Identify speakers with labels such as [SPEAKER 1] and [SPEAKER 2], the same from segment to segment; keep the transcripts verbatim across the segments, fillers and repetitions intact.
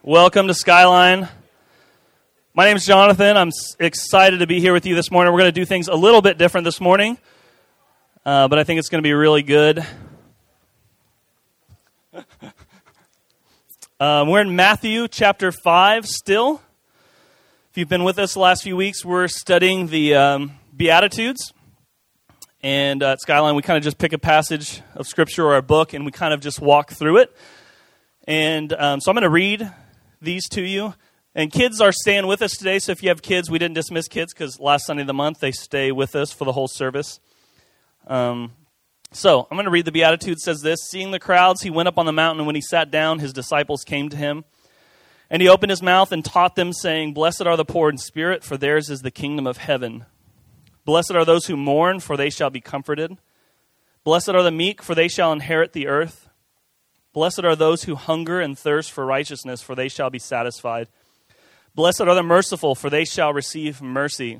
[SPEAKER 1] Welcome to Skyline. My name is Jonathan. I'm excited to be here with you this morning. We're going to do things a little bit different this morning, uh, but I think it's going to be really good. um, we're in Matthew chapter five still. If you've been with us the last few weeks, we're studying the um, Beatitudes. And uh, at Skyline, we kind of just pick a passage of Scripture or a book, and we kind of just walk through it. And um, so I'm going to read these to you. And kids are staying with us today, so if you have kids, we didn't dismiss kids because last Sunday of the month, they stay with us for the whole service. Um, so I'm going to read the Beatitudes. It says this: Seeing the crowds, he went up on the mountain, and when he sat down, his disciples came to him. And he opened his mouth and taught them, saying, Blessed are the poor in spirit, for theirs is the kingdom of heaven. Blessed are those who mourn, for they shall be comforted. Blessed are the meek, for they shall inherit the earth. Blessed are those who hunger and thirst for righteousness, for they shall be satisfied. Blessed are the merciful, for they shall receive mercy.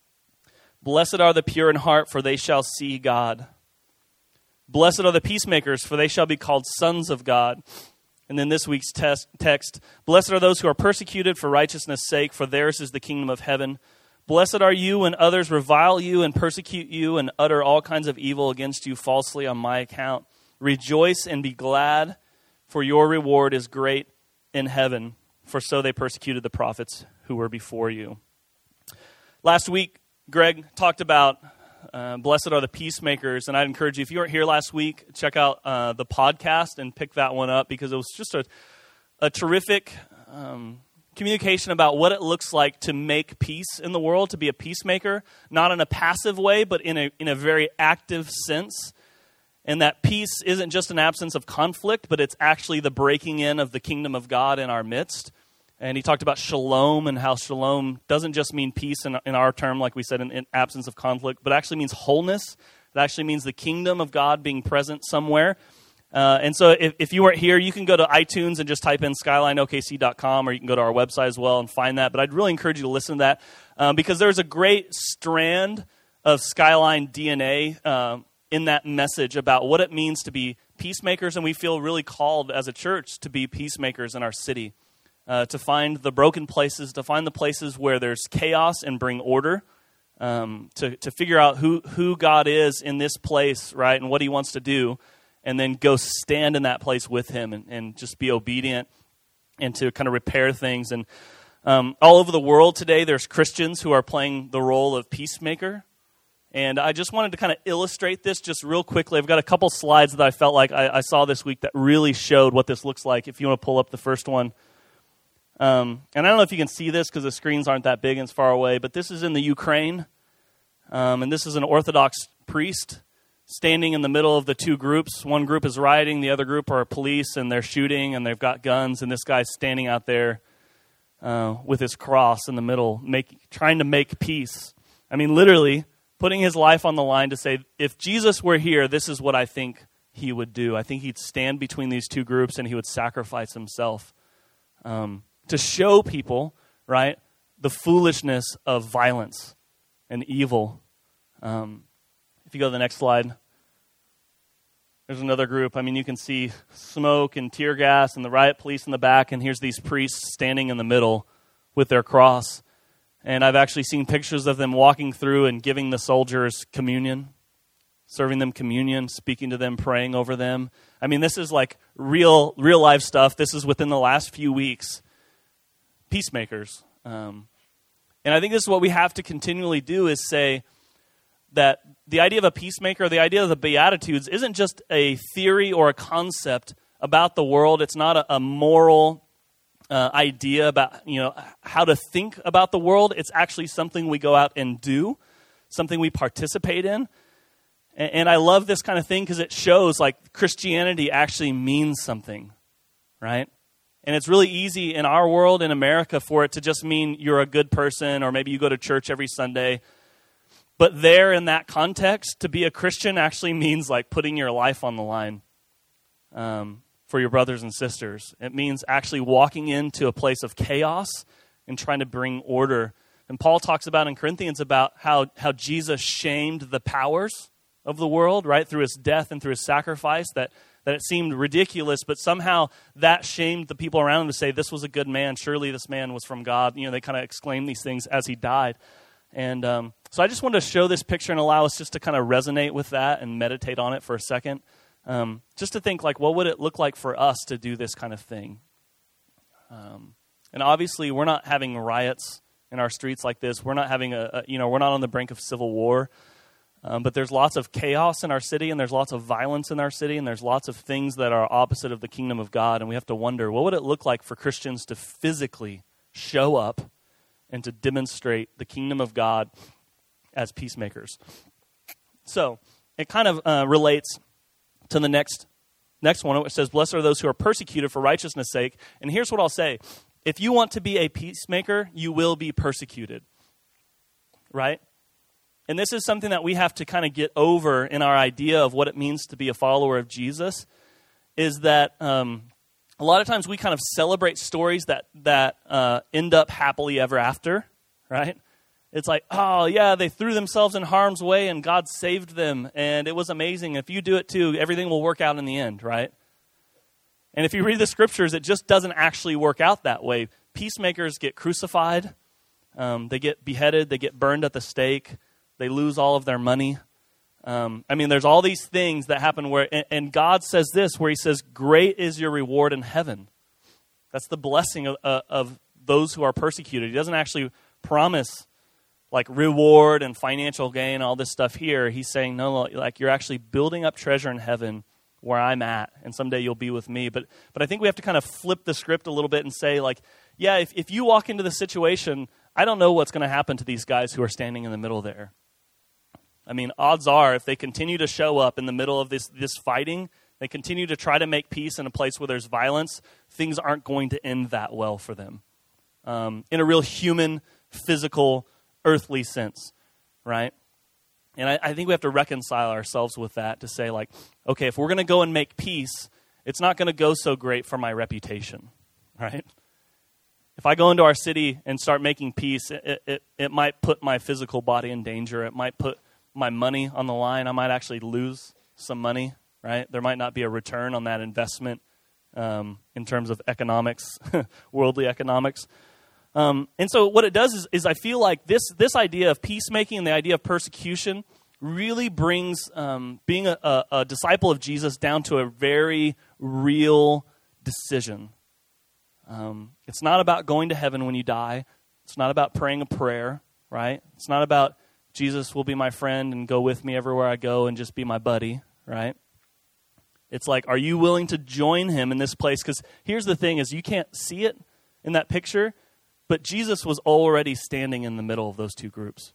[SPEAKER 1] Blessed are the pure in heart, for they shall see God. Blessed are the peacemakers, for they shall be called sons of God. And then this week's test, text, Blessed are those who are persecuted for righteousness' sake, for theirs is the kingdom of heaven. Blessed are you when others revile you and persecute you and utter all kinds of evil against you falsely on my account. Rejoice and be glad, for your reward is great in heaven, for so they persecuted the prophets who were before you. Last week, Greg talked about uh, blessed are the peacemakers, and I'd encourage you, if you weren't here last week, check out uh, the podcast and pick that one up, because it was just a, a terrific um, communication about what it looks like to make peace in the world, to be a peacemaker, not in a passive way, but in a in a very active sense. And that peace isn't just an absence of conflict, but it's actually the breaking in of the kingdom of God in our midst. And he talked about shalom, and how shalom doesn't just mean peace in, in our term, like we said, in, in absence of conflict, but actually means wholeness. It actually means the kingdom of God being present somewhere. Uh, and so if, if you weren't here, you can go to iTunes and just type in skyline O K C dot com, or you can go to our website as well and find that. But I'd really encourage you to listen to that, um, because there's a great strand of Skyline D N A um, in that message about what it means to be peacemakers, and we feel really called as a church to be peacemakers in our city, uh, to find the broken places, to find the places where there's chaos and bring order, um, to, to figure out who, who God is in this place, right, and what he wants to do, and then go stand in that place with him and, and just be obedient and to kind of repair things. And um, all over the world today, there's Christians who are playing the role of peacemaker. And I just wanted to kind of illustrate this just real quickly. I've got a couple slides that I felt like I, I saw this week that really showed what this looks like. If you want to pull up the first one. Um, and I don't know if you can see this because the screens aren't that big and it's far away, but this is in the Ukraine. Um, and this is an Orthodox priest standing in the middle of the two groups. One group is rioting, the other group are police, and they're shooting, and they've got guns. And this guy's standing out there uh, with his cross in the middle, make, trying to make peace. I mean, literally putting his life on the line to say, if Jesus were here, this is what I think he would do. I think he'd stand between these two groups and he would sacrifice himself um, to show people, right, the foolishness of violence and evil. Um, if you go to the next slide, there's another group. I mean, you can see smoke and tear gas and the riot police in the back, and here's these priests standing in the middle with their cross. And I've actually seen pictures of them walking through and giving the soldiers communion, serving them communion, speaking to them, praying over them. I mean, this is like real, real life stuff. This is within the last few weeks. Peacemakers. Um, and I think this is what we have to continually do, is say that the idea of a peacemaker, the idea of the Beatitudes, isn't just a theory or a concept about the world. It's not a, a moral Uh, idea about, you know, how to think about the world. It's actually something we go out and do, something we participate in. And, and I love this kind of thing because it shows like Christianity actually means something, right? And it's really easy in our world, in America, for it to just mean you're a good person, or maybe you go to church every Sunday. But there, in that context, to be a Christian actually means like putting your life on the line. Um for your brothers and sisters. It means actually walking into a place of chaos and trying to bring order. And Paul talks about in Corinthians about how, how Jesus shamed the powers of the world, right, through his death and through his sacrifice, that that it seemed ridiculous, but somehow that shamed the people around him to say, this was a good man. Surely this man was from God. You know, they kind of exclaimed these things as he died. And um, so I just wanted to show this picture and allow us just to kind of resonate with that and meditate on it for a second. Um, just to think, like, what would it look like for us to do this kind of thing? Um, and obviously, we're not having riots in our streets like this. We're not having a, a you know, we're not on the brink of civil war. Um, but there's lots of chaos in our city, and there's lots of violence in our city, and there's lots of things that are opposite of the kingdom of God. And we have to wonder, what would it look like for Christians to physically show up and to demonstrate the kingdom of God as peacemakers? So it kind of uh, relates to the next next one, which says, blessed are those who are persecuted for righteousness' sake. And here's what I'll say. If you want to be a peacemaker, you will be persecuted. Right? And this is something that we have to kind of get over in our idea of what it means to be a follower of Jesus, is that um, a lot of times we kind of celebrate stories that, that uh, end up happily ever after, right? It's like, oh, yeah, they threw themselves in harm's way and God saved them, and it was amazing. If you do it too, everything will work out in the end, right? And if you read the scriptures, it just doesn't actually work out that way. Peacemakers get crucified, um, they get beheaded, they get burned at the stake, they lose all of their money. Um, I mean, there's all these things that happen where, and, and God says this, where he says, great is your reward in heaven. That's the blessing of, uh, of those who are persecuted. He doesn't actually promise like reward and financial gain, all this stuff here. He's saying, no, like you're actually building up treasure in heaven where I'm at, and someday you'll be with me. But but I think we have to kind of flip the script a little bit and say, like, yeah, if, if you walk into the situation, I don't know what's going to happen to these guys who are standing in the middle there. I mean, odds are, if they continue to show up in the middle of this, this fighting, they continue to try to make peace in a place where there's violence, things aren't going to end that well for them. Um, in a real human, physical, earthly sense, right? And I, I think we have to reconcile ourselves with that to say, like, okay, if we're going to go and make peace, it's not going to go so great for my reputation, right? If I go into our city and start making peace, it, it, it might put my physical body in danger. It might put my money on the line. I might actually lose some money, right? There might not be a return on that investment um, in terms of economics, worldly economics. Um, and so what it does is, is I feel like this this idea of peacemaking and the idea of persecution really brings um, being a, a, a disciple of Jesus down to a very real decision. Um, it's not about going to heaven when you die. It's not about praying a prayer, right? It's not about Jesus will be my friend and go with me everywhere I go and just be my buddy, right? It's like, are you willing to join him in this place? Because here's the thing is you can't see it in that picture, but Jesus was already standing in the middle of those two groups.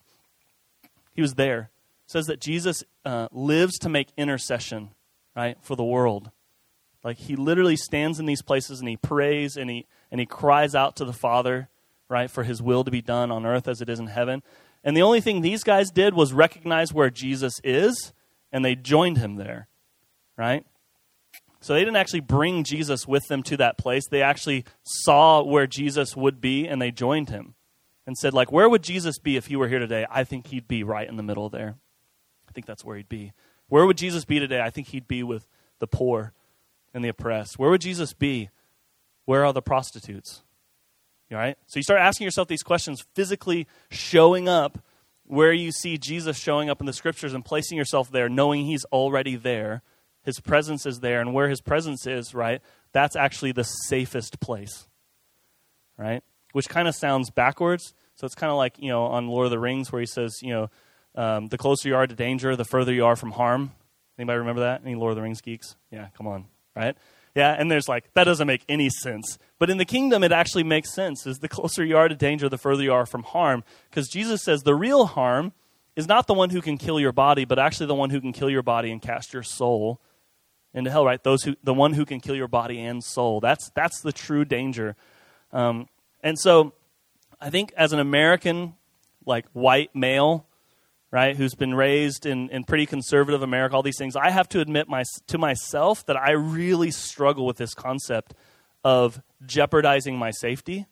[SPEAKER 1] He was there. It says that Jesus uh, lives to make intercession, right, for the world. Like he literally stands in these places and he prays and he and he cries out to the Father, right, for his will to be done on earth as it is in heaven. And the only thing these guys did was recognize where Jesus is, and they joined him there, right? So they didn't actually bring Jesus with them to that place. They actually saw where Jesus would be, and they joined him and said, like, where would Jesus be if he were here today? I think he'd be right in the middle there. I think that's where he'd be. Where would Jesus be today? I think he'd be with the poor and the oppressed. Where would Jesus be? Where are the prostitutes? All right? So you start asking yourself these questions, physically showing up where you see Jesus showing up in the scriptures and placing yourself there, knowing he's already there. His presence is there, and where his presence is, right, that's actually the safest place, right? Which kind of sounds backwards. So it's kind of like, you know, on Lord of the Rings where he says, you know, um, the closer you are to danger, the further you are from harm. Anybody remember that? Any Lord of the Rings geeks? Yeah, come on, right? Yeah, and there's like, that doesn't make any sense. But in the kingdom, it actually makes sense. Is the closer you are to danger, the further you are from harm. Because Jesus says the real harm is not the one who can kill your body, but actually the one who can kill your body and cast your soul into hell, right? Those who, the one who can kill your body and soul. That's that's the true danger. Um, and so I think as an American, like white male, right, who's been raised in, in pretty conservative America, all these things, I have to admit my, to myself that I really struggle with this concept of jeopardizing my safety,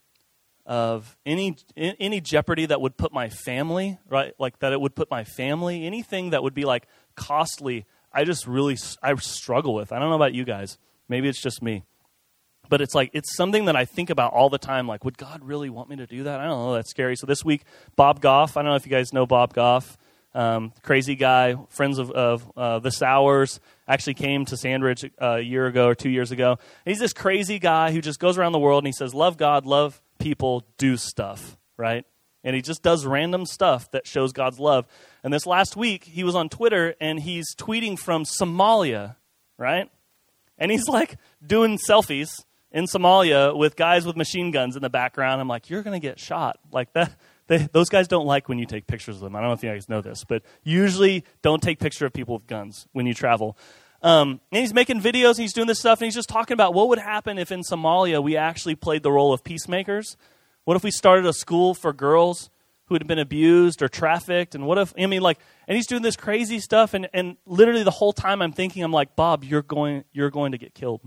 [SPEAKER 1] of any any jeopardy that would put my family, right, like that it would put my family, anything that would be like costly, I just really, I struggle with. I don't know about you guys. Maybe it's just me. But it's like, it's something that I think about all the time. Like, would God really want me to do that? I don't know. That's scary. So this week, Bob Goff, I don't know if you guys know Bob Goff, um, crazy guy, friends of, of uh, the Sours, actually came to Sandridge uh, a year ago or two years ago. And he's this crazy guy who just goes around the world and he says, love God, love people, do stuff, right? And he just does random stuff that shows God's love. And this last week, he was on Twitter and he's tweeting from Somalia, right? And he's like doing selfies in Somalia with guys with machine guns in the background. I'm like, you're going to get shot. Like that. They, those guys don't like when you take pictures of them. I don't know if you guys know this, but usually don't take pictures of people with guns when you travel. Um, and he's making videos and he's doing this stuff and he's just talking about what would happen if in Somalia we actually played the role of peacemakers. What if we started a school for girls who had been abused or trafficked? And what if, I mean, like, and he's doing this crazy stuff. And, and literally the whole time I'm thinking, I'm like, Bob, you're going, you're going to get killed.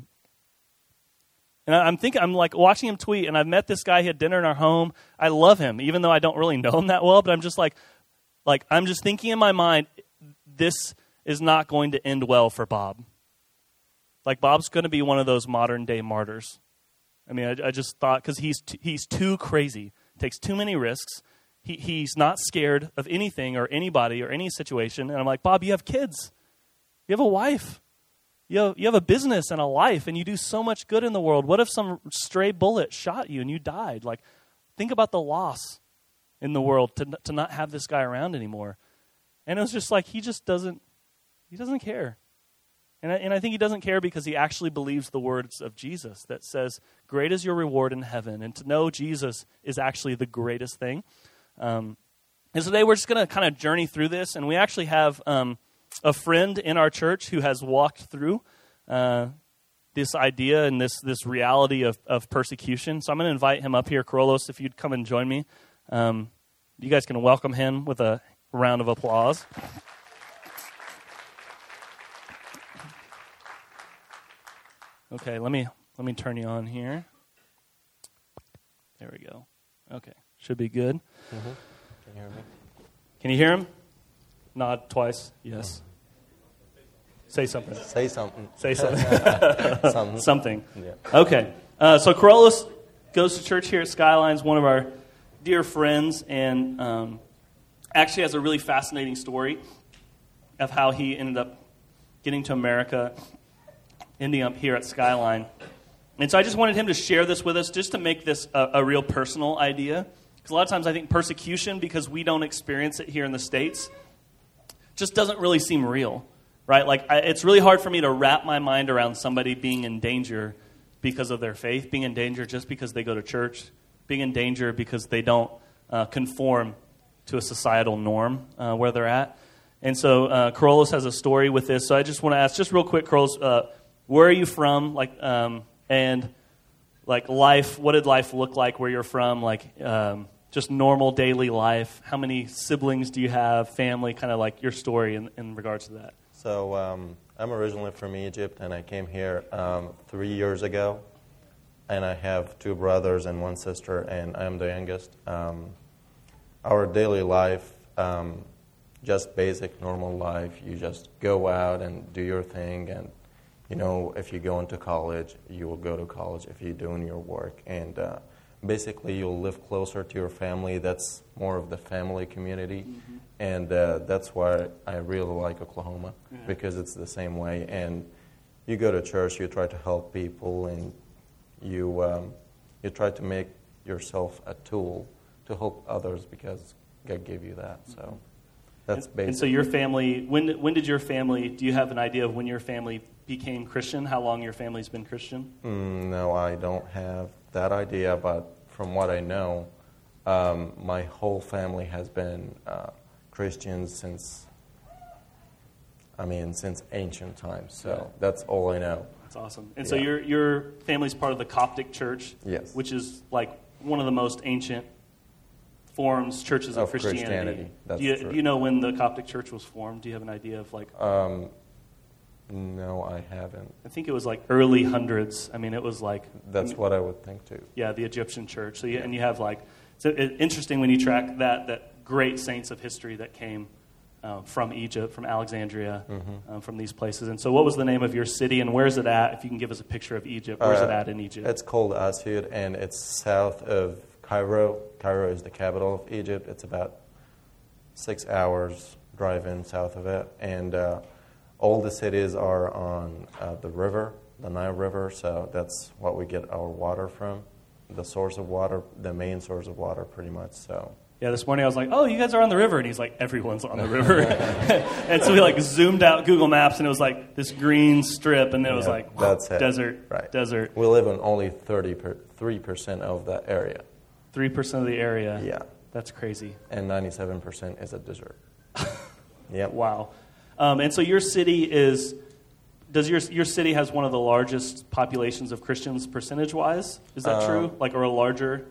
[SPEAKER 1] And I'm thinking, I'm like watching him tweet, and I've met this guy. He had dinner in our home. I love him, even though I don't really know him that well. But I'm just like, like I'm just thinking in my mind, this is not going to end well for Bob. Like Bob's going to be one of those modern day martyrs. I mean, I, I just thought because he's t- he's too crazy, takes too many risks. He he's not scared of anything or anybody or any situation. And I'm like, Bob, you have kids, you have a wife. You have, you have a business and a life, and you do so much good in the world. What if some stray bullet shot you and you died? Like, think about the loss in the world to to not have this guy around anymore. And it was just like, he just doesn't, he doesn't care. And I, and I think he doesn't care because he actually believes the words of Jesus that says, great is your reward in heaven. And to know Jesus is actually the greatest thing. Um, and so today we're just going to kind of journey through this, and we actually have Um, a friend in our church who has walked through uh, this idea and this this reality of, of persecution. So I'm going to invite him up here. Carlos, if you'd come and join me. Um, you guys can welcome him with a round of applause. Okay, let me let me turn you on here. There we go. Okay, should be good.
[SPEAKER 2] Mm-hmm. Can you hear me?
[SPEAKER 1] Can you hear him? Nod twice. Yes. Say something.
[SPEAKER 2] Say something.
[SPEAKER 1] Say something.
[SPEAKER 2] something.
[SPEAKER 1] something.
[SPEAKER 2] Yeah.
[SPEAKER 1] Okay. Uh, so Carlos goes to church here at Skylines, one of our dear friends, and um, actually has a really fascinating story of how he ended up getting to America, ending up here at Skyline. And so I just wanted him to share this with us just to make this a, a real personal idea. Because a lot of times I think persecution, because we don't experience it here in the States, just doesn't really seem real, right? Like, I, it's really hard for me to wrap my mind around somebody being in danger because of their faith, being in danger just because they go to church, being in danger because they don't uh, conform to a societal norm uh, where they're at. And so uh, Carlos has a story with this. So I just want to ask, just real quick, Carlos, uh, where are you from? Like, um, and like life, what did life look like where you're from? Like, um, just normal daily life. How many siblings do you have? Family, kind of like your story in, in regards to that.
[SPEAKER 2] So um, I'm originally from Egypt, and I came here um, three years ago. And I have two brothers and one sister, and I'm the youngest. Um, our daily life, um, just basic normal life. You just go out and do your thing, and you know, if you go into college, you will go to college if you're doing your work, and uh, basically, you'll live closer to your family. That's more of the family community. Mm-hmm. And uh, that's why I really like Oklahoma, yeah. Because it's the same way. And you go to church, you try to help people, and you um, you try to make yourself a tool to help others because God gave you that. So that's
[SPEAKER 1] and,
[SPEAKER 2] basically.
[SPEAKER 1] And so your family, when when did your family, do you have an idea of when your family became Christian? How long your family's been Christian?
[SPEAKER 2] Mm, no, I don't have that idea, but from what I know, um, my whole family has been uh, Christians since, I mean, since ancient times. So yeah. That's all I know.
[SPEAKER 1] That's awesome. And
[SPEAKER 2] yeah.
[SPEAKER 1] so your your family's part of the Coptic Church,
[SPEAKER 2] yes,
[SPEAKER 1] which is like one of the most ancient forms, churches of,
[SPEAKER 2] of
[SPEAKER 1] Christianity.
[SPEAKER 2] Christianity. That's
[SPEAKER 1] do you,
[SPEAKER 2] true.
[SPEAKER 1] do you know when the Coptic Church was formed? Do you have an idea of like?
[SPEAKER 2] Um, No, I haven't.
[SPEAKER 1] I think it was like early hundreds. I mean, it was like...
[SPEAKER 2] That's what I would think, too.
[SPEAKER 1] Yeah, the Egyptian church. So you, And you have like... It's interesting when you track that, that great saints of history that came uh, from Egypt, from Alexandria,
[SPEAKER 2] Mm-hmm.
[SPEAKER 1] um, from these places. And so what was the name of your city, and where's it at? If you can give us a picture of Egypt, where's
[SPEAKER 2] Uh,
[SPEAKER 1] it at in Egypt?
[SPEAKER 2] It's called Asyut, and it's south of Cairo. Cairo is the capital of Egypt. It's about six hours driving south of it. And uh, all the cities are on uh, the river, the Nile River, so that's what we get our water from, the source of water, the main source of water pretty much. So.
[SPEAKER 1] Yeah, this morning I was like, oh, you guys are on the river. And he's like, everyone's on the river. And so we like zoomed out Google Maps, and it was like this green strip, and then it was
[SPEAKER 2] Yeah,
[SPEAKER 1] like,
[SPEAKER 2] that's it.
[SPEAKER 1] desert,
[SPEAKER 2] Right.
[SPEAKER 1] desert.
[SPEAKER 2] We live in only thirty-three percent of that area.
[SPEAKER 1] three percent of the area.
[SPEAKER 2] Yeah.
[SPEAKER 1] That's crazy.
[SPEAKER 2] And ninety-seven percent is a desert. Yep.
[SPEAKER 1] Wow. Um, and so your city is, does your your city has one of the largest populations of Christians percentage-wise? Is that
[SPEAKER 2] Um,
[SPEAKER 1] true? Like, or a larger?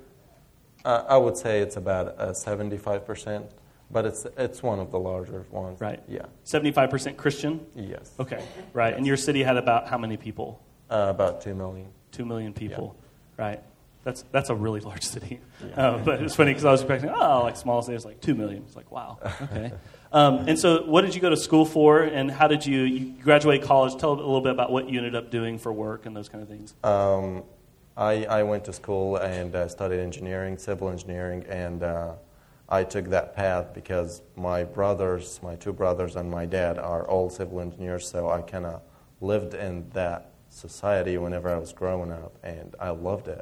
[SPEAKER 2] Uh, I would say it's about uh, seventy-five percent, but it's it's one of the larger ones.
[SPEAKER 1] Right.
[SPEAKER 2] Yeah.
[SPEAKER 1] seventy-five percent Christian?
[SPEAKER 2] Yes.
[SPEAKER 1] Okay, right. And your city had about how many people?
[SPEAKER 2] Uh, about two million.
[SPEAKER 1] Two million people, right? That's that's a really large city. Uh, but it's funny because I was expecting, oh, like small cities, like two million. It's like, wow, okay. um, and so what did you go to school for, and how did you, you graduate college? Tell a little bit about what you ended up doing for work and those kind of things.
[SPEAKER 2] Um, I, I went to school and uh, studied engineering, civil engineering, and uh, I took that path because my brothers, my two brothers and my dad are all civil engineers, so I kind of lived in that society whenever I was growing up, and I loved it.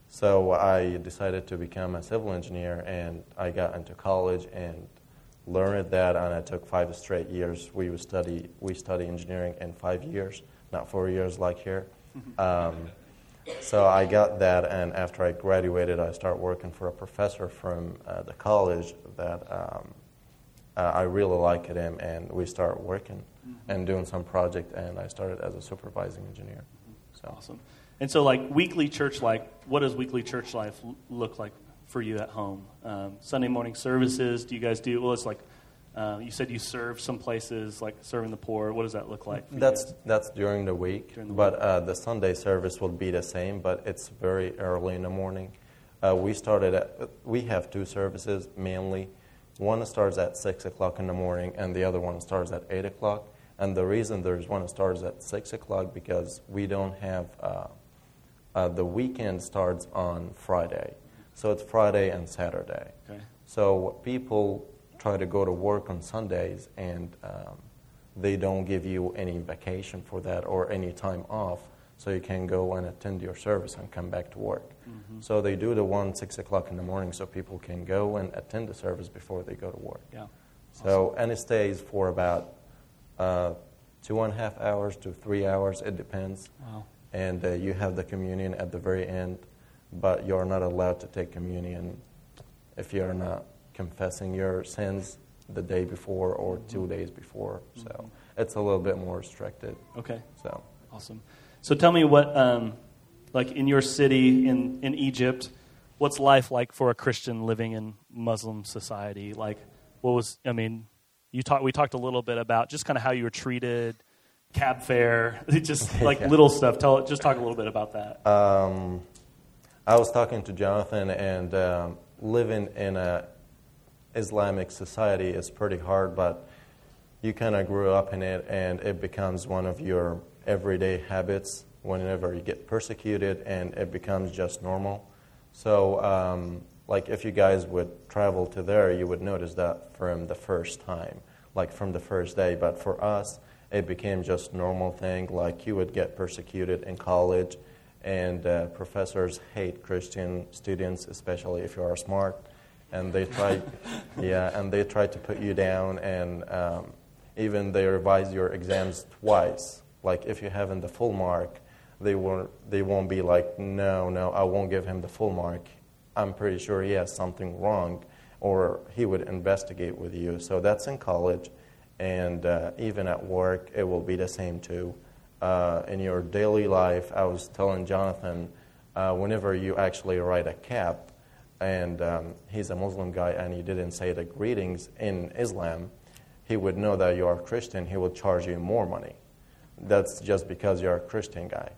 [SPEAKER 2] So I decided to become a civil engineer, and I got into college and learned that, and I took five straight years. We would study we study engineering in five years, not four years like here. Um, so I got that, and after I graduated, I started working for a professor from uh, the college that um, uh, I really liked him, and we started working mm-hmm. and doing some project, and I started as a supervising engineer. So.
[SPEAKER 1] Awesome. And so, like, weekly church life, what does weekly church life l- look like for you at home? Um, Sunday morning services, do you guys do, well, it's like, uh, you said you serve some places, like serving the poor. What does that look like for you
[SPEAKER 2] That's
[SPEAKER 1] guys?
[SPEAKER 2] that's during the week,
[SPEAKER 1] During the
[SPEAKER 2] but
[SPEAKER 1] week.
[SPEAKER 2] Uh, the Sunday service will be the same, but it's very early in the morning. Uh, we started at, we have two services mainly. One starts at six o'clock in the morning, and the other one starts at eight o'clock. And the reason there's one that starts at six o'clock because we don't have, uh, uh, the weekend starts on Friday. So it's Friday and Saturday.
[SPEAKER 1] Okay.
[SPEAKER 2] So people try to go to work on Sundays, and um, they don't give you any vacation for that or any time off, so you can go and attend your service and come back to work. Mm-hmm. So they do the one six o'clock in the morning so people can go and attend the service before they go to work.
[SPEAKER 1] Yeah.
[SPEAKER 2] So,
[SPEAKER 1] Awesome.
[SPEAKER 2] and it stays for about uh, two and a half hours to three hours, it depends.
[SPEAKER 1] Wow.
[SPEAKER 2] And uh, you have the communion at the very end, but you're not allowed to take communion if you're not confessing your sins the day before or mm-hmm. two days before. So mm-hmm. it's a little bit more restricted.
[SPEAKER 1] Okay.
[SPEAKER 2] So
[SPEAKER 1] Awesome. So tell me what, um, like in your city in, in Egypt, what's life like for a Christian living in Muslim society? Like, what was, I mean, you talk, we talked a little bit about just kind of how you were treated, cab fare, just like
[SPEAKER 2] yeah.
[SPEAKER 1] little stuff. Tell, just talk a little bit about that.
[SPEAKER 2] Um, I was talking to Jonathan, and um, living in a Islamic society is pretty hard, but you kind of grew up in it, and it becomes one of your everyday habits whenever you get persecuted, and it becomes just normal. So, um, like if you guys would travel to there, you would notice that from the first time, like from the first day. But for us, it became just normal thing. Like you would get persecuted in college, and uh, professors hate Christian students, especially if you are smart. And they try, yeah, and they try to put you down, and um, even they revise your exams twice. Like if you haven't the full mark, they won't. They won't be like, no, no, I won't give him the full mark. I'm pretty sure he has something wrong, or he would investigate with you. So that's in college, and uh, even at work, it will be the same too. Uh, in your daily life, I was telling Jonathan, uh, whenever you actually write a cap, and um, he's a Muslim guy, and he didn't say the greetings in Islam, he would know that you are Christian, he would charge you more money. That's just because you're a Christian guy.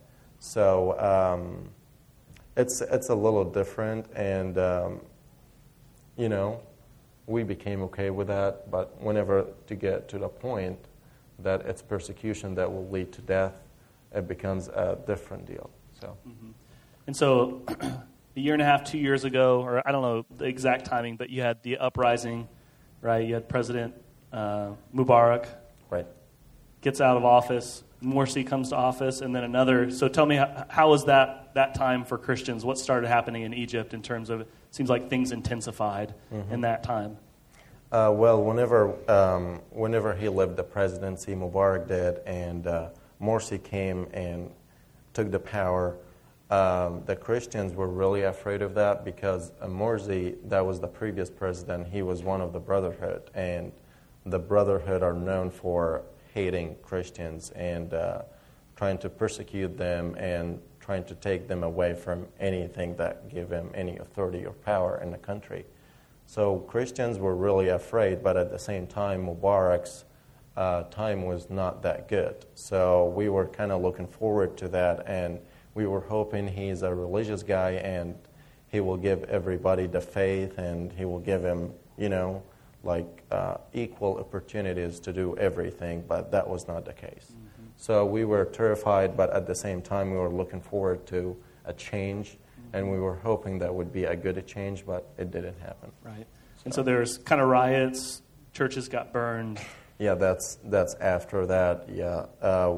[SPEAKER 2] So um, it's it's a little different, and um, you know, we became okay with that. But whenever to get to the point that it's persecution that will lead to death, it becomes a different deal. So,
[SPEAKER 1] mm-hmm. And so a year and a half, two years ago, or I don't know the exact timing, but you had the uprising, right? You had President uh, Mubarak.
[SPEAKER 2] Right.
[SPEAKER 1] Gets out of office. Morsi comes to office, and then another. So tell me, how, how was that that time for Christians? What started happening in Egypt in terms of, it seems like things intensified mm-hmm. in that time?
[SPEAKER 2] Uh, well, whenever um, whenever he left the presidency, Mubarak did, and uh, Morsi came and took the power, um, the Christians were really afraid of that because uh, Morsi, that was the previous president, he was one of the Brotherhood, and the Brotherhood are known for hating Christians and uh, trying to persecute them and trying to take them away from anything that give them any authority or power in the country. So Christians were really afraid, but at the same time, Mubarak's uh, time was not that good. So we were kind of looking forward to that, and we were hoping he's a religious guy and he will give everybody the faith and he will give him, you know, like uh, equal opportunities to do everything, but that was not the case. Mm-hmm. So we were terrified, but at the same time we were looking forward to a change, mm-hmm. and we were hoping that would be a good change, but it didn't happen.
[SPEAKER 1] Right. So. And so there's kind of riots, churches got burned.
[SPEAKER 2] Yeah, that's that's after that, yeah. Uh,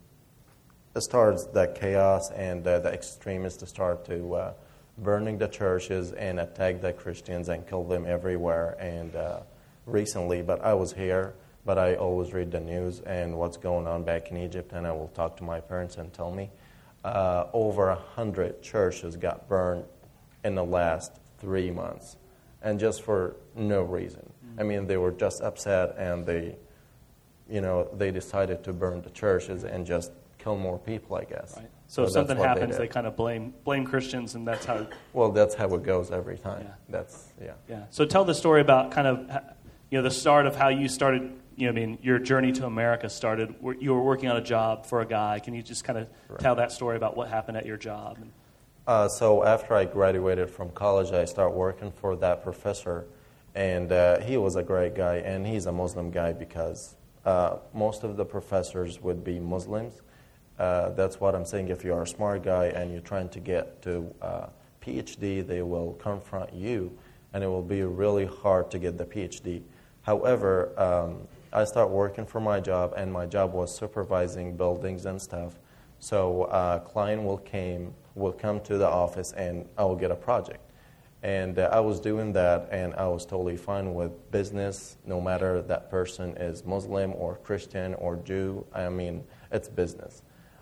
[SPEAKER 2] it starts the chaos and uh, the extremists start to uh, burning the churches and attack the Christians and kill them everywhere, and uh, recently, but I was here, but I always read the news and what's going on back in Egypt, and I will talk to my parents and tell me. Uh, over a hundred churches got burned in the last three months, and just for no reason. Mm-hmm. I mean, they were just upset, and they, you know, they decided to burn the churches and just kill more people, I guess.
[SPEAKER 1] Right. So, so if something happens, they, they kind of blame blame Christians, and that's how.
[SPEAKER 2] Well, that's how it goes every time.
[SPEAKER 1] Yeah.
[SPEAKER 2] That's yeah.
[SPEAKER 1] Yeah. So tell the story about kind of, you know, the start of how you started. You know, I mean, your journey to America started. You were working on a job for a guy. Can you just kind of right. tell that story about what happened at your job?
[SPEAKER 2] Uh, so after I graduated from college, I started working for that professor, and uh, he was a great guy, and he's a Muslim guy because uh, most of the professors would be Muslims. Uh, that's what I'm saying. If you are a smart guy and you're trying to get to uh, PhD, they will confront you, and it will be really hard to get the PhD. However, um, I started working for my job, and my job was supervising buildings and stuff. So a client will came will come to the office, and I will get a project. And uh, I was doing that, and I was totally fine with business, no matter that person is Muslim or Christian or Jew. I mean, it's business.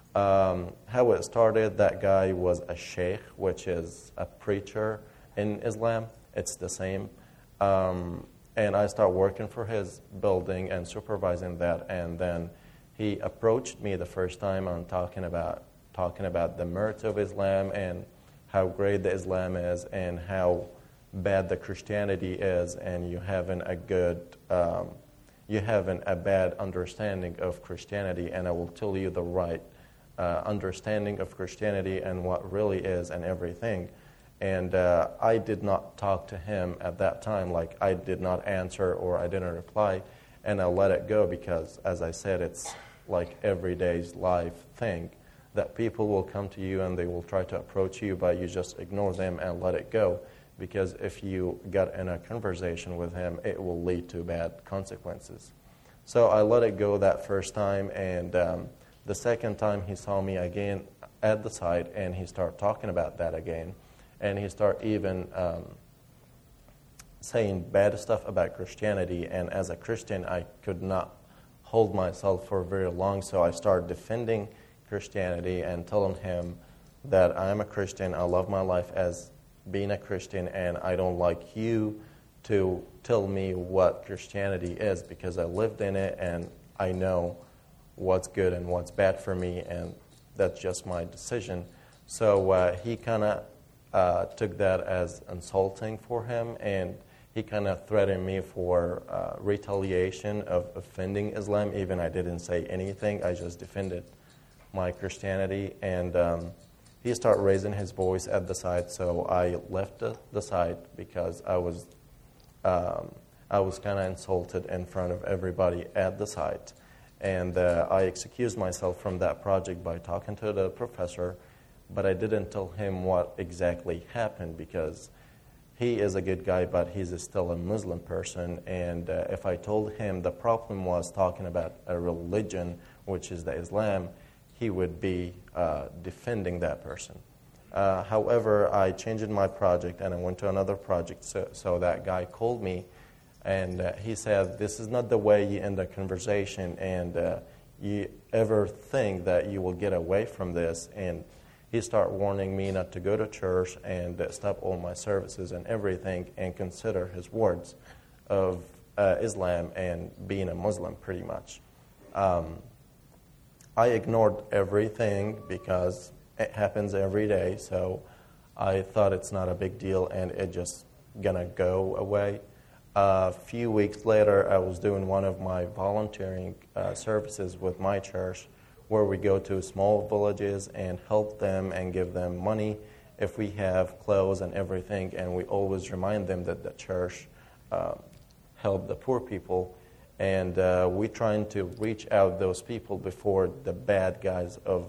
[SPEAKER 2] Um, how it started, that guy was a sheikh, which is a preacher in Islam. It's the same. Um, and I started working for his building and supervising that. And then he approached me the first time on talking about talking about the merits of Islam and how great the Islam is and how bad the Christianity is, and you haven't a good, um, you haven't a bad understanding of Christianity, and I will tell you the right uh, understanding of Christianity and what really is and everything. And uh, I did not talk to him at that time, like I did not answer or I didn't reply, and I let it go because, as I said, it's like everyday's life thing that people will come to you and they will try to approach you, but you just ignore them and let it go, because if you get in a conversation with him, it will lead to bad consequences. So I let it go that first time, and um, the second time he saw me again at the site, and he started talking about that again, and he started even um, saying bad stuff about Christianity, and as a Christian, I could not hold myself for very long, so I started defending Christianity and telling him that I'm a Christian, I love my life as being a Christian, and I don't like you to tell me what Christianity is, because I lived in it and I know what's good and what's bad for me, and that's just my decision. So uh, he kind of uh, took that as insulting for him, and he kind of threatened me for uh, retaliation of offending Islam. Even I didn't say anything, I just defended my Christianity, and um, he started raising his voice at the site, so I left the, the site because I was um, I was kind of insulted in front of everybody at the site. And uh, I excused myself from that project by talking to the professor, but I didn't tell him what exactly happened because he is a good guy, but he's still a Muslim person. And uh, if I told him the problem was talking about a religion, which is the Islam, he would be uh, defending that person. Uh, however, I changed my project and I went to another project. So, so that guy called me and uh, he said, this is not the way you end a conversation and uh, you ever think that you will get away from this. And he started warning me not to go to church and uh, stop all my services and everything and consider his words of uh, Islam and being a Muslim pretty much. Um, I ignored everything because it happens every day, so I thought it's not a big deal and it just gonna go away. A uh, few weeks later, I was doing one of my volunteering uh, services with my church where we go to small villages and help them and give them money if we have clothes and everything, and we always remind them that the church uh, help the poor people. And uh, we're trying to reach out those people before the bad guys of,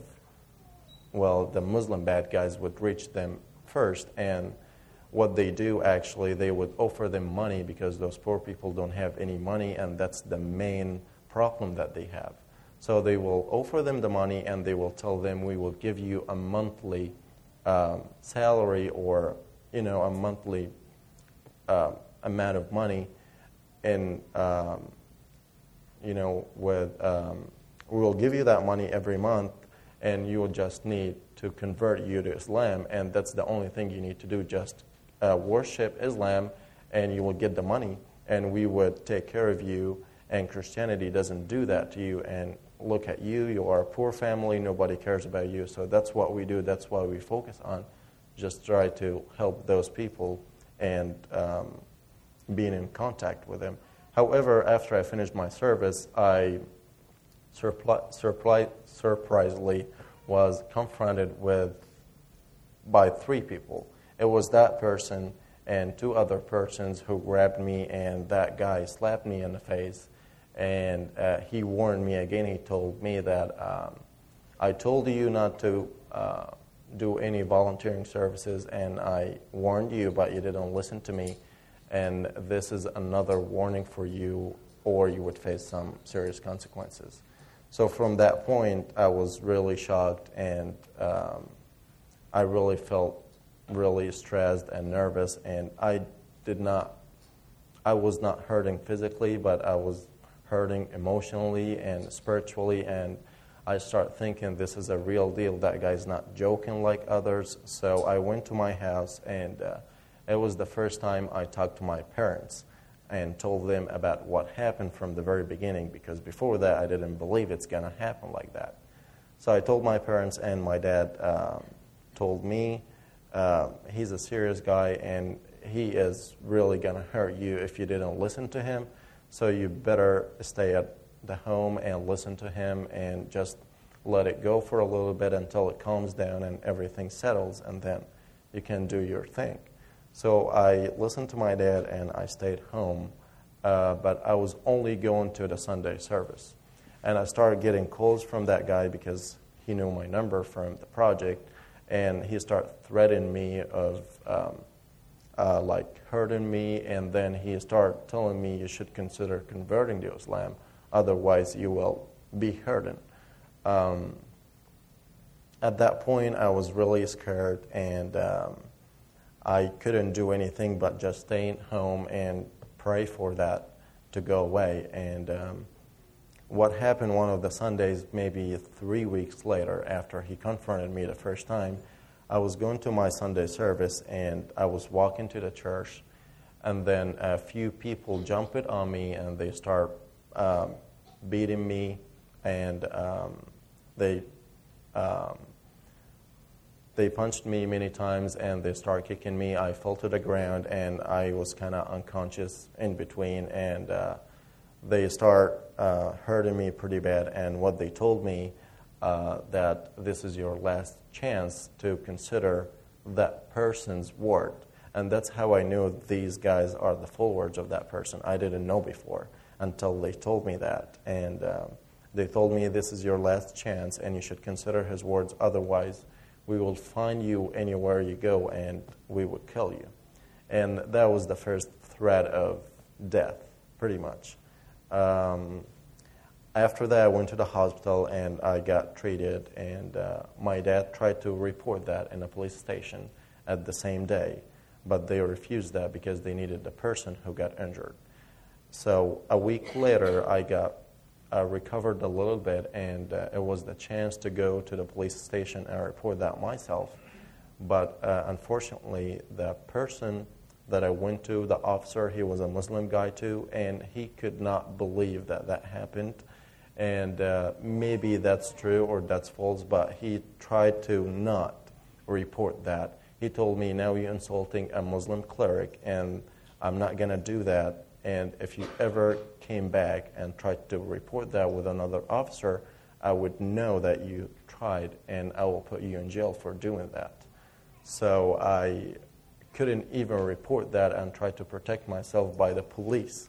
[SPEAKER 2] well, the Muslim bad guys would reach them first. And what they do, actually, they would offer them money because those poor people don't have any money, and that's the main problem that they have. So they will offer them the money, and they will tell them, we will give you a monthly um, salary or, you know, a monthly uh, amount of money, and um, you know, with um, we will give you that money every month, and you will just need to convert you to Islam, and that's the only thing you need to do, just uh, worship Islam, and you will get the money, and we would take care of you, and Christianity doesn't do that to you, and look at you, you are a poor family, nobody cares about you, so that's what we do, that's what we focus on, just try to help those people and um, being in contact with them. However, after I finished my service, I surpri- surpri- surprisingly was confronted with by three people. It was that person and two other persons who grabbed me, and that guy slapped me in the face. And uh, he warned me again. He told me that um, I told you not to uh, do any volunteering services, and I warned you, but you didn't listen to me. And this is another warning for you, or you would face some serious consequences. So from that point, I was really shocked, and um, I really felt really stressed and nervous, and I did not, I was not hurting physically, but I was hurting emotionally and spiritually, and I started thinking this is a real deal. That guy's not joking like others. So I went to my house, and uh, it was the first time I talked to my parents and told them about what happened from the very beginning, because before that I didn't believe it's going to happen like that. So I told my parents, and my dad um, told me uh, he's a serious guy and he is really going to hurt you if you didn't listen to him. So you better stay at the home and listen to him and just let it go for a little bit until it calms down and everything settles, and then you can do your thing. So I listened to my dad and I stayed home, uh, but I was only going to the Sunday service. And I started getting calls from that guy because he knew my number from the project, and he started threatening me of um, uh, like hurting me, and then he started telling me you should consider converting to Islam, otherwise you will be hurting. Um, at that point, I was really scared, and um, I couldn't do anything but just stay home and pray for that to go away. And um, what happened one of the Sundays, maybe three weeks later, after he confronted me the first time, I was going to my Sunday service, and I was walking to the church, and then a few people jumped on me, and they start um, beating me, and um, they um, they punched me many times, and they started kicking me. I fell to the ground, and I was kind of unconscious in between, and uh, they start uh, hurting me pretty bad. And what they told me, uh, that this is your last chance to consider that person's word. And that's how I knew these guys are the followers of that person. I didn't know before until they told me that. And um, they told me, this is your last chance, and you should consider his words. Otherwise, we will find you anywhere you go, and we will kill you. And that was the first threat of death, pretty much. Um, after that, I went to the hospital, and I got treated. And uh, my dad tried to report that in a police station at the same day. But they refused that because they needed the person who got injured. So a week later, I got uh, recovered a little bit, and uh, it was the chance to go to the police station and report that myself. But uh, unfortunately, the person that I went to, the officer, he was a Muslim guy too, and he could not believe that that happened. And uh, maybe that's true or that's false, but he tried to not report that. He told me, now you're insulting a Muslim cleric, and I'm not going to do that. And if you ever came back and tried to report that with another officer, I would know that you tried, and I will put you in jail for doing that. So I couldn't even report that and tried to protect myself by the police.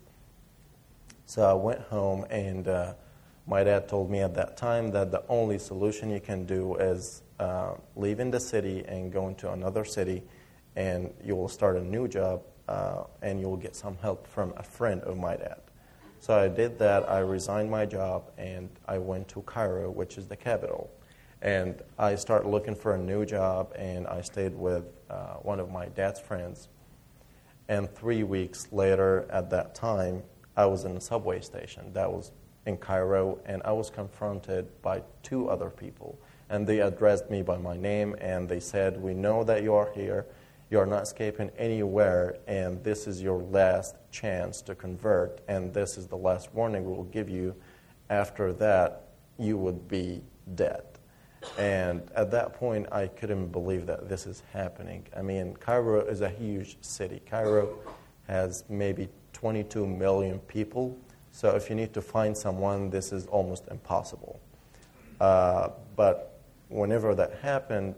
[SPEAKER 2] So I went home, and uh, my dad told me at that time that the only solution you can do is uh, leaving the city and going to another city, and you will start a new job, uh, and you will get some help from a friend of my dad. So I did that. I resigned my job, and I went to Cairo, which is the capital. And I started looking for a new job, and I stayed with uh, one of my dad's friends. And three weeks later, at that time, I was in a subway station. That was in Cairo, and I was confronted by two other people. And they addressed me by my name, and they said, we know that you are here. You are not escaping anywhere, and this is your last chance to convert, and this is the last warning we will give you. After that, you would be dead. And at that point, I couldn't believe that this is happening. I mean, Cairo is a huge city. Cairo has maybe twenty-two million people. So if you need to find someone, this is almost impossible. Uh, but whenever that happened,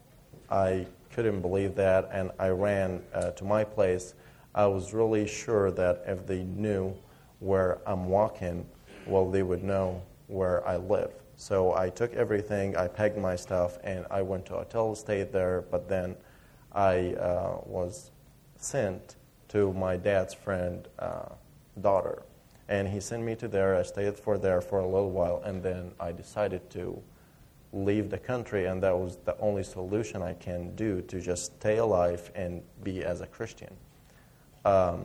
[SPEAKER 2] I couldn't believe that, and I ran uh, to my place. I was really sure that if they knew where I'm walking, well, they would know where I live. So I took everything, I packed my stuff, and I went to a hotel, stayed there, but then I uh, was sent to my dad's friend uh, daughter. And he sent me to there. I stayed for there for a little while, and then I decided to leave the country, and that was the only solution I can do to just stay alive and be as a Christian. Um,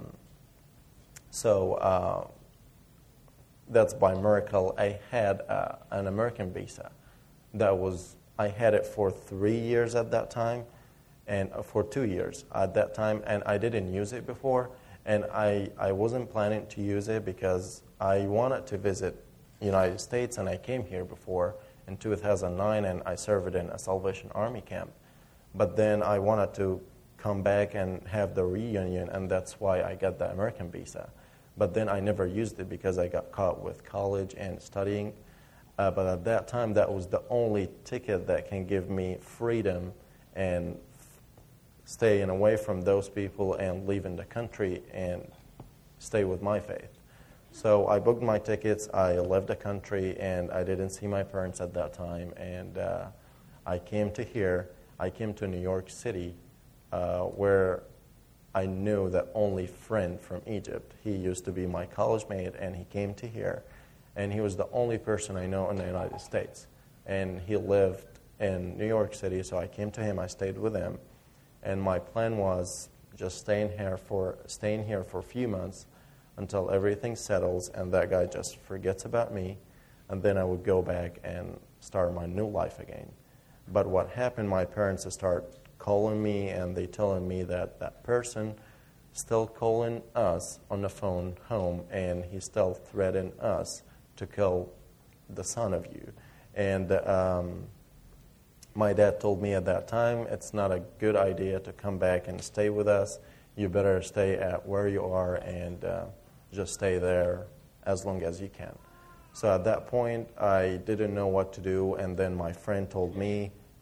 [SPEAKER 2] so uh, that's by miracle. I had uh, an American visa. That was I had it for three years at that time, and uh, for two years at that time, and I didn't use it before. And I, I wasn't planning to use it because I wanted to visit United States, and I came here before in two thousand nine, and I served in a Salvation Army camp. But then I wanted to come back and have the reunion, and that's why I got the American visa. But then I never used it because I got caught with college and studying. Uh, but at that time, that was the only ticket that can give me freedom and staying away from those people and leaving the country and stay with my faith. So I booked my tickets, I left the country, and I didn't see my parents at that time. And uh, I came to here, I came to New York City, uh, where I knew the only friend from Egypt. He used to be my college mate, and he came to here. And he was the only person I know in the United States. And he lived in New York City, so I came to him, I stayed with him. And my plan was just staying here for staying here for a few months until everything settles and that guy just forgets about me, and then I would go back and start my new life again. But what happened, my parents start calling me, and they telling me that that person still calling us on the phone home, and he's still threatening us to kill the son of you. And um, my dad told me at that time, it's not a good idea to come back and stay with us. You better stay at where you are and uh, just stay there as long as you can. So at that point, I didn't know what to do, and then my friend told me,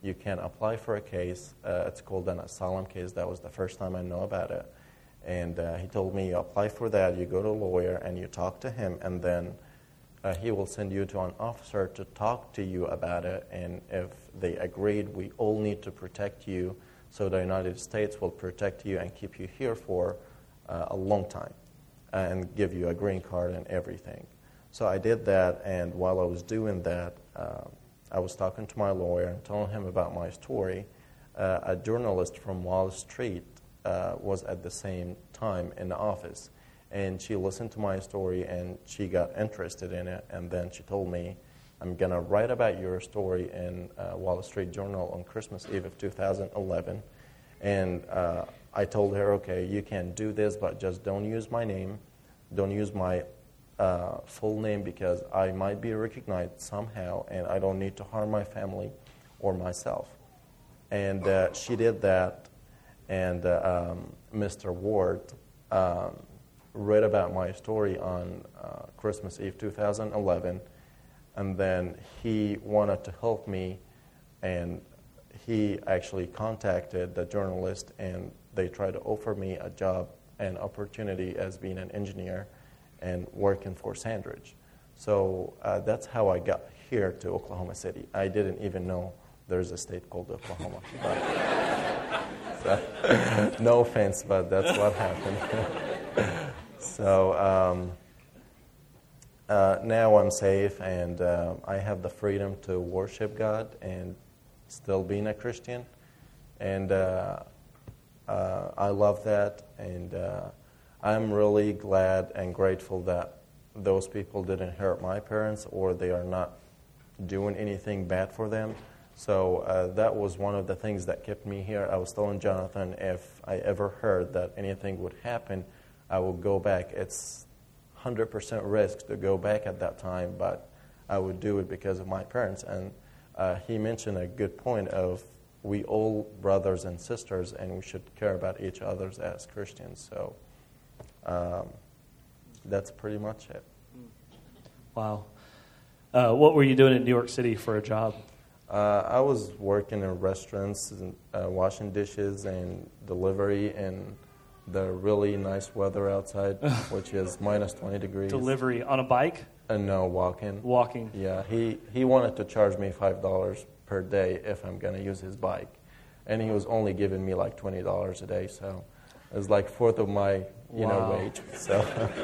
[SPEAKER 2] you can apply for a case. Uh, it's called an asylum case. That was the first time I know about it. And uh, he told me, you apply for that, you go to a lawyer, and you talk to him, and then uh, he will send you to an officer to talk to you about it. And if they agreed, we all need to protect you, so the United States will protect you and keep you here for uh, a long time and give you a green card and everything. So I did that, and while I was doing that, uh, I was talking to my lawyer and telling him about my story. Uh, a journalist from Wall Street uh, was at the same time in the office, and she listened to my story, and she got interested in it, and then she told me, I'm going to write about your story in uh, Wall Street Journal on Christmas Eve of two thousand eleven. And uh, I told her, okay, you can do this, but just don't use my name. Don't use my uh, full name, because I might be recognized somehow, and I don't need to harm my family or myself. And uh, she did that, and uh, um, Mister Ward um, read about my story on uh, Christmas Eve two thousand eleven, and then he wanted to help me, and he actually contacted the journalist, and they tried to offer me a job and opportunity as being an engineer and working for Sandridge. So uh, that's how I got here to Oklahoma City. I didn't even know there's a state called Oklahoma. But, so, no offense, but that's what happened. so um, uh, now I'm safe, and uh, I have the freedom to worship God and still being a Christian. And uh, uh, I love that, and uh, I'm really glad and grateful that those people didn't hurt my parents, or they are not doing anything bad for them. So uh, that was one of the things that kept me here. I was telling Jonathan, if I ever heard that anything would happen, I would go back. It's one hundred percent risk to go back at that time, but I would do it because of my parents. And uh, he mentioned a good point of we all brothers and sisters, and we should care about each other as Christians. So um, that's pretty much it.
[SPEAKER 3] Wow. Uh, what were you doing in New York City for a job?
[SPEAKER 2] Uh, I was working in restaurants, and, uh, washing dishes and delivery in the really nice weather outside, which is minus twenty degrees.
[SPEAKER 3] Delivery on a bike?
[SPEAKER 2] Uh, no, walking.
[SPEAKER 3] Walking.
[SPEAKER 2] Yeah, he, he wanted to charge me five dollars per day if I'm going to use his bike. And he was only giving me like twenty dollars a day, so it was like fourth of my, you
[SPEAKER 3] wow.
[SPEAKER 2] know, wage. So,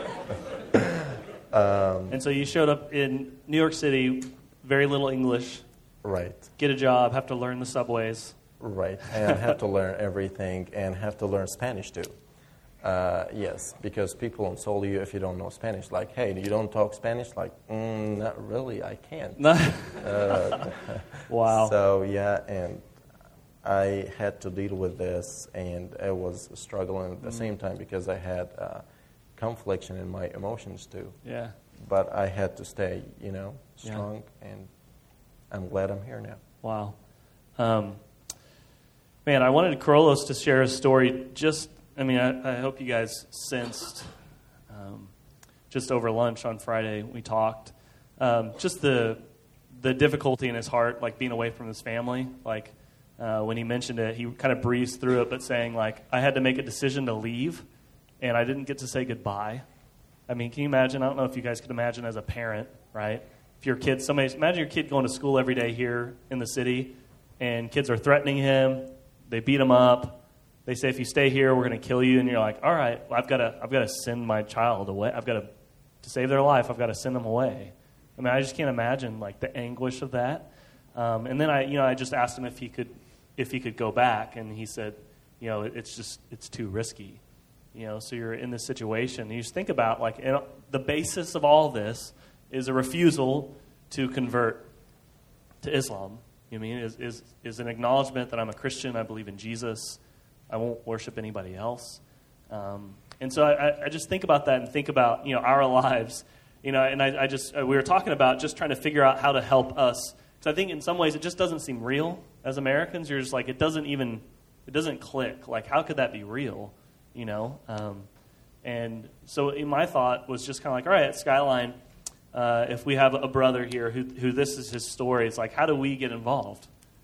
[SPEAKER 2] um,
[SPEAKER 3] and so you showed up in New York City, very little English.
[SPEAKER 2] Right.
[SPEAKER 3] Get a job, have to learn the subways.
[SPEAKER 2] Right, and have to learn everything, and have to learn Spanish too. Uh, yes, because people insult you if you don't know Spanish. Like, hey, you don't talk Spanish? Like, mm, not really, I can't. uh,
[SPEAKER 3] wow.
[SPEAKER 2] So, yeah, and I had to deal with this, and I was struggling at the mm. same time because I had uh, confliction in my emotions too.
[SPEAKER 3] Yeah.
[SPEAKER 2] But I had to stay, you know, strong, yeah. and I'm glad I'm here now.
[SPEAKER 3] Wow. Um, man, I wanted Carlos to share a story. Just, I mean, I, I hope you guys sensed, um, just over lunch on Friday, we talked, um, just the the difficulty in his heart, like being away from his family. Like, uh, when he mentioned it, he kind of breezed through it, but saying, like, I had to make a decision to leave, and I didn't get to say goodbye. I mean, can you imagine? I don't know if you guys could imagine as a parent, right? If your kid, somebody, imagine your kid going to school every day here in the city, and kids are threatening him. They beat him up. They say, if you stay here, we're going to kill you. And you're like, all right, well, I've got to, I've got to send my child away. I've got to, to save their life. I've got to send them away. I mean, I just can't imagine like the anguish of that. Um, and then I, you know, I just asked him if he could, if he could go back, and he said, you know, it, it's just, it's too risky. You know, so you're in this situation. And you just think about like you know, the basis of all this is a refusal to convert to Islam. You know what I mean? Is, is is an acknowledgement that I'm a Christian, I believe in Jesus, I won't worship anybody else. Um, and so I, I just think about that and think about, you know, our lives. You know, and I, I just, we were talking about just trying to figure out how to help us. Because I think in some ways it just doesn't seem real as Americans. You're just like, it doesn't even, it doesn't click. Like, how could that be real? You know? Um, and so in my thought was just kind of like, all right, at Skyline, Uh, if we have a brother here who, who this is his story, it's like, how do we get involved?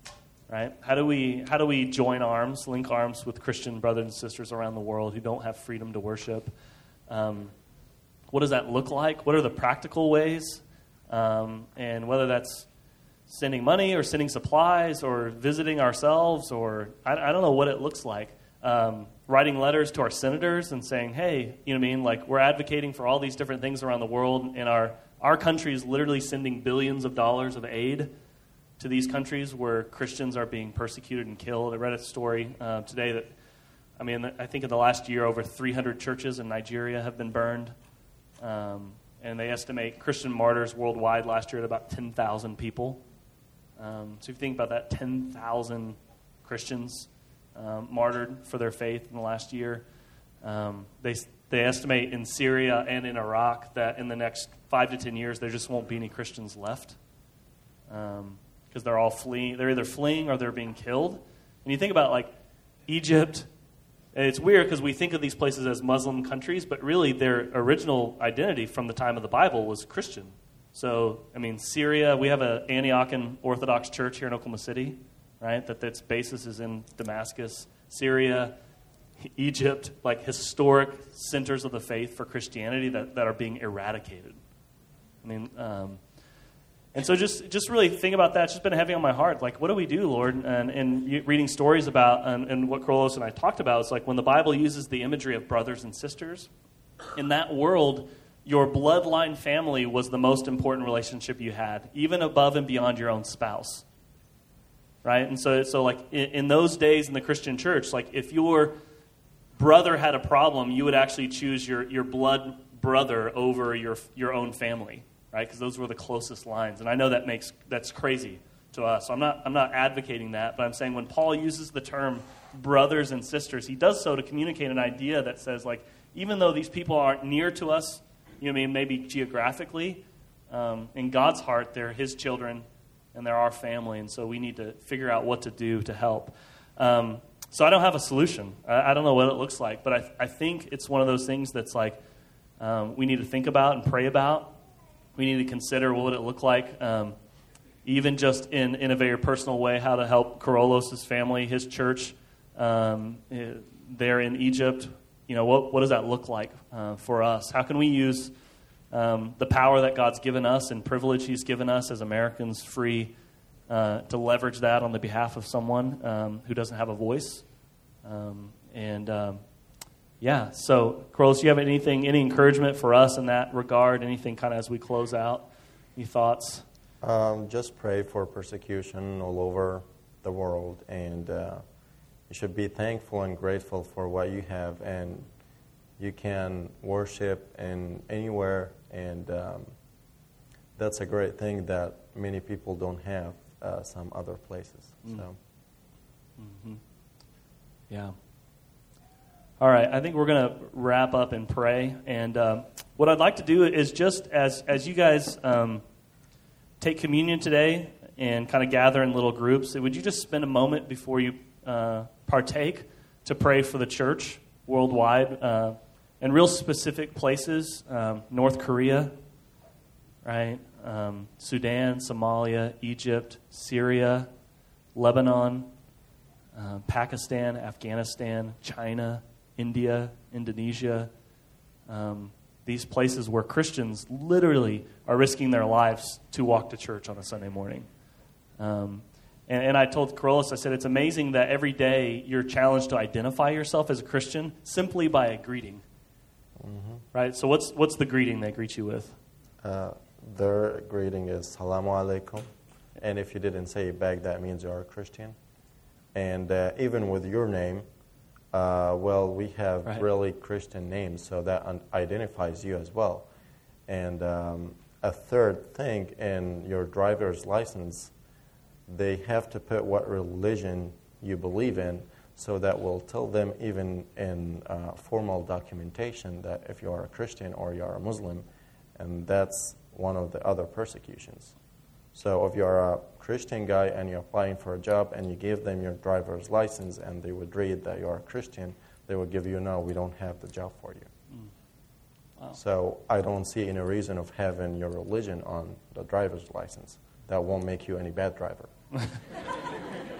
[SPEAKER 3] right? How do we how do we join arms, link arms with Christian brothers and sisters around the world who don't have freedom to worship? Um, what does that look like? What are the practical ways? Um, and whether that's sending money or sending supplies or visiting ourselves, or I, I don't know what it looks like. Um, writing letters to our senators and saying, hey, you know what I mean? Like, we're advocating for all these different things around the world, and our, our country is literally sending billions of dollars of aid to these countries where Christians are being persecuted and killed. I read a story uh, today that, I mean, I think in the last year, over three hundred churches in Nigeria have been burned. Um, and they estimate Christian martyrs worldwide last year at about ten thousand people. Um, so if you think about that, ten thousand Christians um, martyred for their faith in the last year. Um, they they estimate in Syria and in Iraq that in the next five to ten years there just won't be any Christians left, because um, they're all fleeing. They're either fleeing or they're being killed. And you think about like Egypt. It's weird because we think of these places as Muslim countries, but really their original identity from the time of the Bible was Christian. So, I mean, Syria, we have an Antiochian Orthodox church here in Oklahoma City, right, that its basis is in Damascus. Syria, Egypt, like historic centers of the faith for Christianity that, that are being eradicated. I mean, um, and so just just really think about that. It's just been heavy on my heart. Like, what do we do, Lord? And, and reading stories about, and, and what Carlos and I talked about, is like when the Bible uses the imagery of brothers and sisters, in that world, your bloodline family was the most important relationship you had, even above and beyond your own spouse, right? And so, so like in, in those days in the Christian church, like if your brother had a problem, you would actually choose your, your blood brother over your your own family, right? Because those were the closest lines. And I know that makes that's crazy to us. So I'm not I'm not advocating that, but I'm saying when Paul uses the term brothers and sisters, he does so to communicate an idea that says, like, even though these people aren't near to us, you know what I mean, maybe geographically, um, in God's heart, they're his children and they're our family, and so we need to figure out what to do to help. Um, so I don't have a solution. I, I don't know what it looks like, but I, I think it's one of those things that's like um, we need to think about and pray about. We need to consider what would it look like, um, even just in, in a very personal way, how to help Carollos' family, his church, um, there in Egypt. You know, what, what does that look like uh, for us? How can we use um, the power that God's given us and privilege he's given us as Americans free uh, to leverage that on the behalf of someone um, who doesn't have a voice? Um, and, um, yeah, so, Carlos, do you have anything, any encouragement for us in that regard? Anything kind of as we close out? Any thoughts?
[SPEAKER 2] Um, just pray for persecution all over the world, and uh, you should be thankful and grateful for what you have, and you can worship in anywhere, and um, that's a great thing that many people don't have uh, some other places. Mm. So,
[SPEAKER 3] mm-hmm. Yeah. All right, I think we're going to wrap up and pray, and um, what I'd like to do is just as as you guys um, take communion today and kind of gather in little groups, would you just spend a moment before you uh, partake to pray for the church worldwide uh, in real specific places, um, North Korea, right, um, Sudan, Somalia, Egypt, Syria, Lebanon, uh, Pakistan, Afghanistan, China, India, Indonesia, um, these places where Christians literally are risking their lives to walk to church on a Sunday morning. Um, and, and I told Carollos, I said, it's amazing that every day you're challenged to identify yourself as a Christian simply by a greeting. Mm-hmm. Right? So what's what's the greeting they greet you with?
[SPEAKER 2] Uh, their greeting is Salamu Alaikum. And if you didn't say it back, that means you're a Christian. And uh, even with your name, Uh, well, we have right. really Christian names, so that un- identifies you as well. And um, a third thing, in your driver's license, they have to put what religion you believe in, so that will tell them even in uh, formal documentation that if you are a Christian or you are a Muslim, and that's one of the other persecutions. So if you're a Christian guy and you're applying for a job and you give them your driver's license and they would read that you're a Christian, they would give you, no, we don't have the job for you. Mm. Wow. So I don't see any reason of having your religion on the driver's license. That won't make you any bad driver. uh,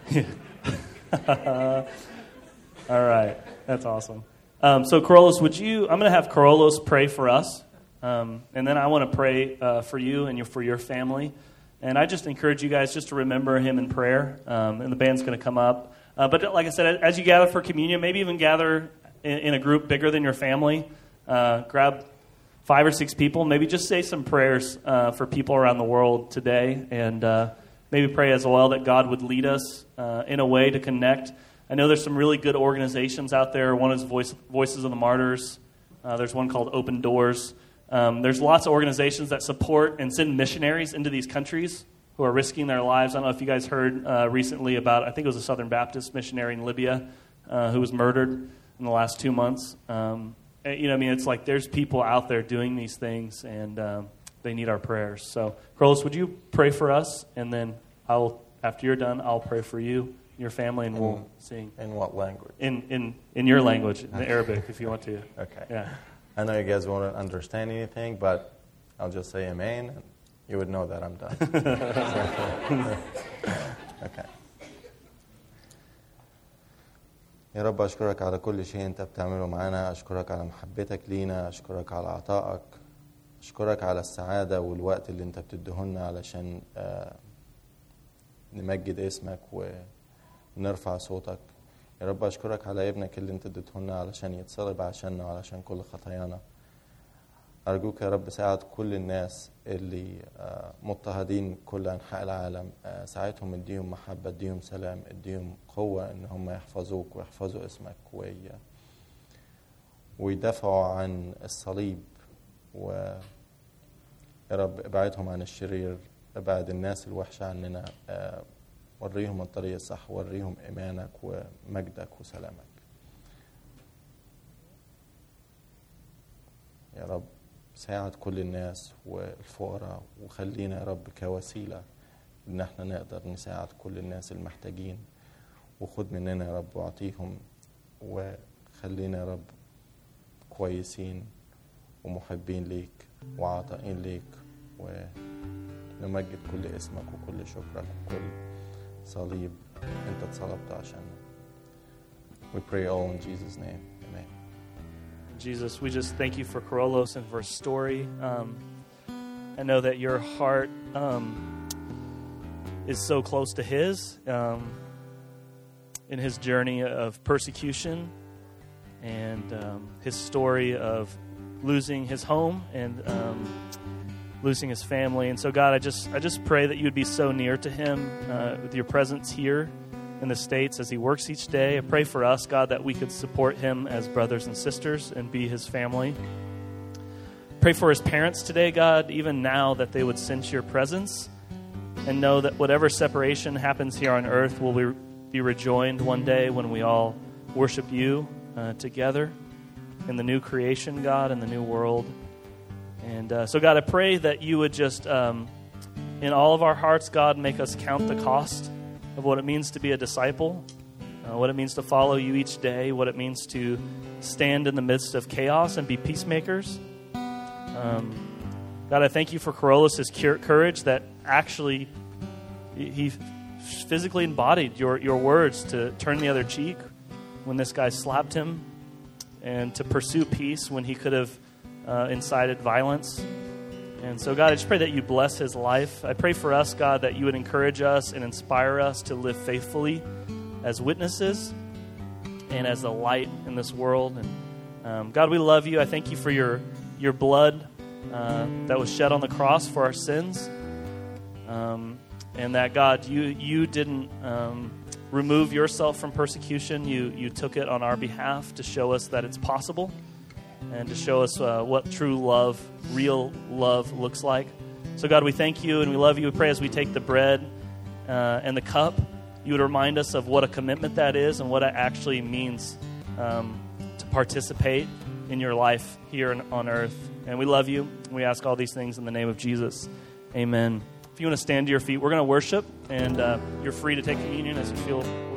[SPEAKER 3] All right. That's awesome. Um, so, Carolus, would you, I'm going to have Carolus pray for us. Um, and then I want to pray uh, for you and your, for your family. And I just encourage you guys just to remember him in prayer. Um, and the band's going to come up. Uh, but like I said, as you gather for communion, maybe even gather in, in a group bigger than your family. Uh, grab five or six people. Maybe just say some prayers uh, for people around the world today. And uh, maybe pray as well that God would lead us uh, in a way to connect. I know there's some really good organizations out there. One is Voice, Voices of the Martyrs. Uh, there's one called Open Doors. Um, there's lots of organizations that support and send missionaries into these countries who are risking their lives. I don't know if you guys heard uh, recently about, I think it was a Southern Baptist missionary in Libya uh, who was murdered in the last two months. Um, you know, I mean, it's like there's people out there doing these things, and um, they need our prayers. So, Carlos, would you pray for us? And then I'll, after you're done, I'll pray for you, your family, and we'll
[SPEAKER 2] in,
[SPEAKER 3] sing.
[SPEAKER 2] In what language?
[SPEAKER 3] In in in your language, in Arabic, if you want to.
[SPEAKER 2] Okay.
[SPEAKER 3] Yeah.
[SPEAKER 2] I know you guys won't understand anything, but I'll just say amen, and you would know that I'm done. Okay. يا رب أشكرك على كل شيء أنت بتعمله معنا. أشكرك على محبتك لينا. أشكرك على عطائك. أشكرك على السعادة والوقت اللي أنت بتديهولنا علشان نمجد اسمك ونرفع صوتك. يا رب أشكرك على ابنك اللي أنت اديتهولنا علشان يتصلب عشاننا وعلشان كل خطايانا. أرجوك يا رب ساعد كل الناس اللي مضطهدين كل أنحاء العالم. ساعدهم، اديهم محبة، اديهم سلام، اديهم قوة إن هم يحفظوك ويحفظوا اسمك ويدافعوا عن الصليب. ويا رب ابعدهم عن الشرير، ابعد الناس الوحشة عننا، وريهم الطريق الصح، وريهم إيمانك ومجدك وسلامك. يا رب ساعد كل الناس والفقراء، وخلينا يا رب كوسيلة إن احنا نقدر نساعد كل الناس المحتاجين. وخد مننا يا رب واعطيهم، وخلينا يا رب كويسين ومحبين ليك وعطائين ليك، ونمجد كل اسمك وكل شكرك وكل صليب انت اتصلبت عشاننا. We pray all in Jesus' name. Amen.
[SPEAKER 3] Jesus, we just thank you for Carolus and for his story. Um, I know that your heart um, is so close to his um, in his journey of persecution and um, his story of losing his home and um, losing his family. And so, God, I just I just pray that you would be so near to him uh, with your presence here in the States as he works each day. I pray for us, God, that we could support him as brothers and sisters and be his family. Pray for his parents today, God, even now, that they would sense your presence and know that whatever separation happens here on earth will be, be rejoined one day when we all worship you uh, together in the new creation, God, in the new world. And uh, so, God, I pray that you would just, um, in all of our hearts, God, make us count the cost of what it means to be a disciple, uh, what it means to follow you each day, what it means to stand in the midst of chaos and be peacemakers. Um, God, I thank you for Carolus' courage that actually he physically embodied your, your words to turn the other cheek when this guy slapped him and to pursue peace when he could have uh, incited violence. And so, God, I just pray that you bless his life. I pray for us, God, that you would encourage us and inspire us to live faithfully as witnesses and as the light in this world. And um, God, we love you. I thank you for your your blood uh, that was shed on the cross for our sins. Um, and that, God, you you didn't um, remove yourself from persecution. You, you took it on our behalf to show us that it's possible, and to show us uh, what true love, real love looks like. So, God, we thank you and we love you. We pray as we take the bread uh, and the cup, you would remind us of what a commitment that is and what it actually means um, to participate in your life here on earth. And we love you. We ask all these things in the name of Jesus. Amen. If you want to stand to your feet, we're going to worship, and uh, you're free to take communion as you feel